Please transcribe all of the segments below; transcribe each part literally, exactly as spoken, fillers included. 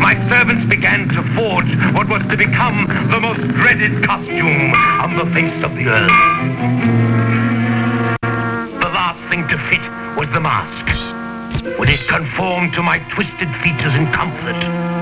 my servants began to forge what was to become the most dreaded costume on the face of the earth. The last thing to fit was the mask. Would it conform to my twisted features in comfort?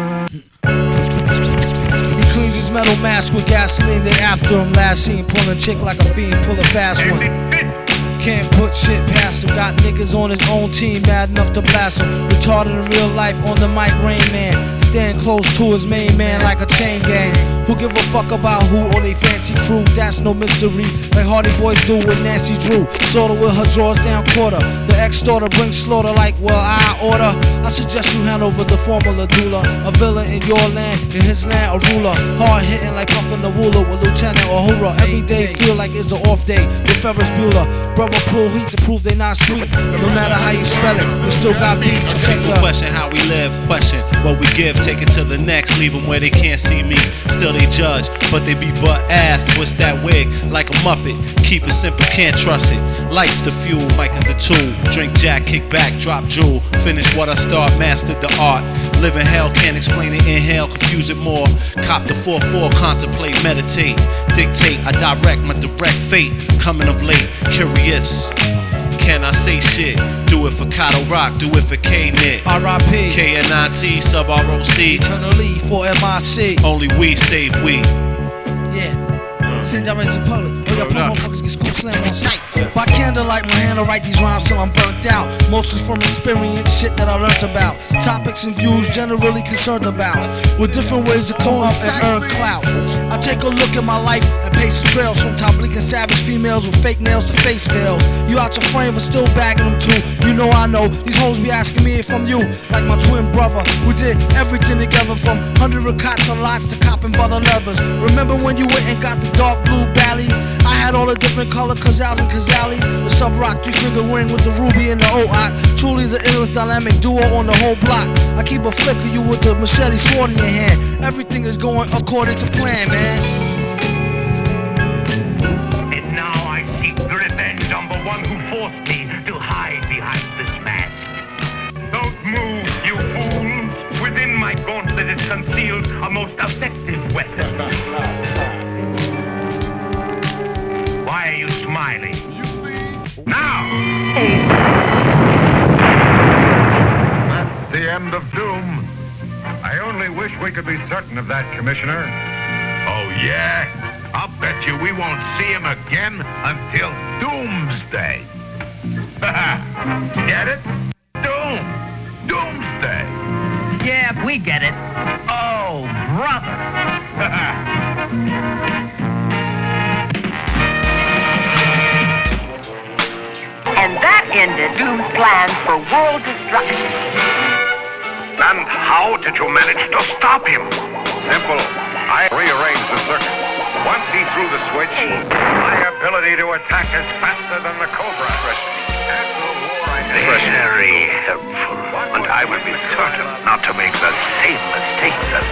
He cleans his metal mask with gasoline. They after him, last seen pulling a chick like a fiend, pull a fast one. Can't put shit past him. Got niggas on his own team mad enough to blast him. Retarded in real life on the mic, Rain Man. Stand close to his main man like a chain gang. Who give a fuck about who or they fancy crew? That's no mystery, like Hardy Boys do with Nancy Drew. Sorta with her drawers down quarter. The ex-daughter brings slaughter like, well, I order. I suggest you hand over the formula doula. A villain in your land, in his land a ruler. Hard hitting like puffin' the ruler with Lieutenant Uhura. Every day feel like it's an off day with Ferris Bueller. Brother pull heat to prove they not sweet. No matter how you spell it, we still got beats. Check the question how we live, question what we give, take it to the next, leave them where they can't see me. Still they judge, but they be butt ass. Twist that wig like a muppet. Keep it simple, can't trust it. Lights the fuel, mic is the tool. Drink Jack, kick back, drop jewel. Finish what I start, mastered the art. Live in hell, can't explain it, inhale, confuse it more. Cop the four four, contemplate, meditate. Dictate, I direct my direct fate. Coming of late, curious. Can I say shit? Do it for Kato Rock, do it for K-Nit. R I P K N I T, sub R O C. Eternally for M I C. Only we save we. Yeah. Send direct to the public. Oh, y'all poor motherfuckers get school slam on sight. Yes. By candlelight, my hand to write these rhymes till I'm burnt out. Mostly from experience, shit that I learned about. Topics and views generally concerned about. With different ways to come up and earn clout. I take a look at my life and pace the trails. From top bleak and savage females with fake nails to face veils. You out your frame but still bagging them too. You know I know, these hoes be asking me if I'm you. Like my twin brother, we did everything together. From hundred cots and lots to copping butter leathers. Remember when you went and got the dark blue Bally's? I had all the different color Kazals and Kazalis. The sub-rock three-finger ring with the ruby and the O-Ock. Truly the illest dynamic duo on the whole block. I keep a flick of you with the machete sword in your hand. Everything is going according to plan, man. And now I seek revenge on the one who forced me to hide behind this mask. Don't move, you fools. Within my gauntlet is concealed a most effective weapon. Why are you smiling? You see? Now! That's the end of doom. I only wish we could be certain of that, Commissioner. Oh, yeah? I'll bet you we won't see him again until Doomsday. Get it? Doom! Doomsday! Yeah, we get it. Oh, brother! And that ended Doom's plans for world destruction. And how did you manage to stop him? Simple. I rearranged the circuit. Once he threw the switch, my ability to attack is faster than the Cobra. After the war, I Very helpful. And I will be certain not to make the same mistakes as